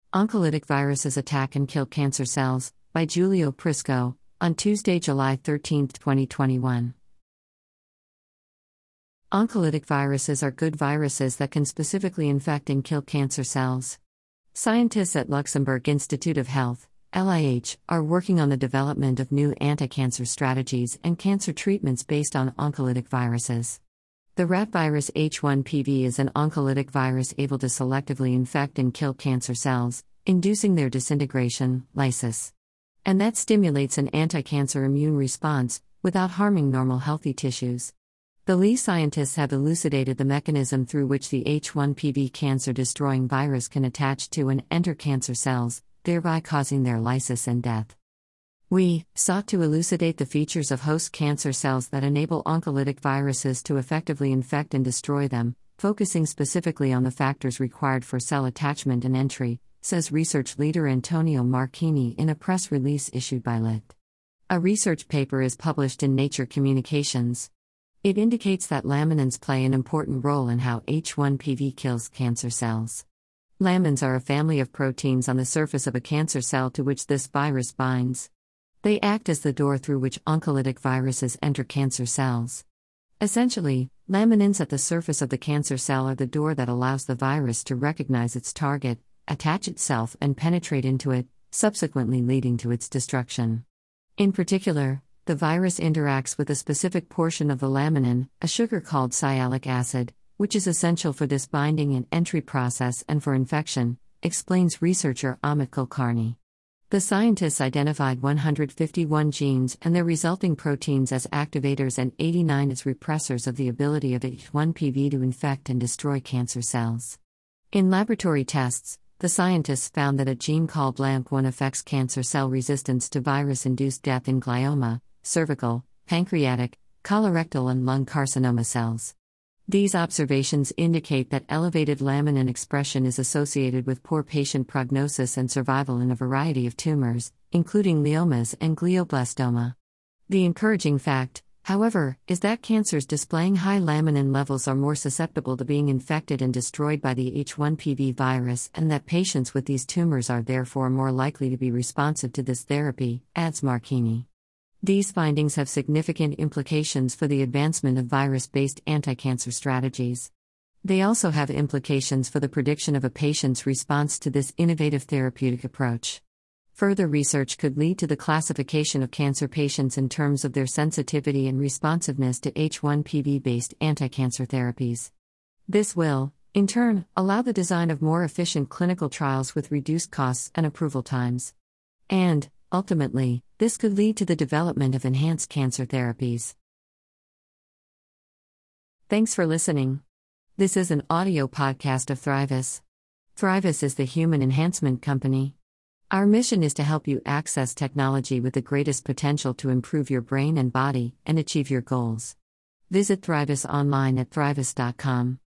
Oncolytic Viruses Attack and Kill Cancer Cells, by Giulio Prisco, on Tuesday, July 13, 2021. Oncolytic viruses are good viruses that can specifically infect and kill cancer cells. Scientists at Luxembourg Institute of Health, LIH, are working on the development of new anti-cancer strategies and cancer treatments based on oncolytic viruses. The rat virus H1PV is an oncolytic virus able to selectively infect and kill cancer cells, inducing their disintegration, lysis. And that stimulates an anti-cancer immune response, without harming normal healthy tissues. The Lee scientists have elucidated the mechanism through which the H1PV cancer-destroying virus can attach to and enter cancer cells, thereby causing their lysis and death. We sought to elucidate the features of host cancer cells that enable oncolytic viruses to effectively infect and destroy them, focusing specifically on the factors required for cell attachment and entry, says research leader Antonio Marchini in a press release issued by LIT. A research paper is published in Nature Communications. It indicates that laminins play an important role in how H1PV kills cancer cells. Lamins are a family of proteins on the surface of a cancer cell to which this virus binds. They act as the door through which oncolytic viruses enter cancer cells. Essentially, laminins at the surface of the cancer cell are the door that allows the virus to recognize its target, attach itself, and penetrate into it, subsequently leading to its destruction. In particular, the virus interacts with a specific portion of the laminin, a sugar called sialic acid, which is essential for this binding and entry process and for infection, explains researcher Amit Kulkarni. The scientists identified 151 genes and their resulting proteins as activators and 89 as repressors of the ability of H1PV to infect and destroy cancer cells. In laboratory tests, the scientists found that a gene called LAMP1 affects cancer cell resistance to virus-induced death in glioma, cervical, pancreatic, colorectal, and lung carcinoma cells. These observations indicate that elevated laminin expression is associated with poor patient prognosis and survival in a variety of tumors, including gliomas and glioblastoma. The encouraging fact, however, is that cancers displaying high laminin levels are more susceptible to being infected and destroyed by the H1PV virus, and that patients with these tumors are therefore more likely to be responsive to this therapy, adds Marchini. These findings have significant implications for the advancement of virus-based anti-cancer strategies. They also have implications for the prediction of a patient's response to this innovative therapeutic approach. Further research could lead to the classification of cancer patients in terms of their sensitivity and responsiveness to H1PV-based anti-cancer therapies. This will, in turn, allow the design of more efficient clinical trials with reduced costs and approval times. And, ultimately, this could lead to the development of enhanced cancer therapies. Thanks for listening. This is an audio podcast of Thrivus. Thrivus is the human enhancement company. Our mission is to help you access technology with the greatest potential to improve your brain and body and achieve your goals. Visit Thrivus online at thrivus.com.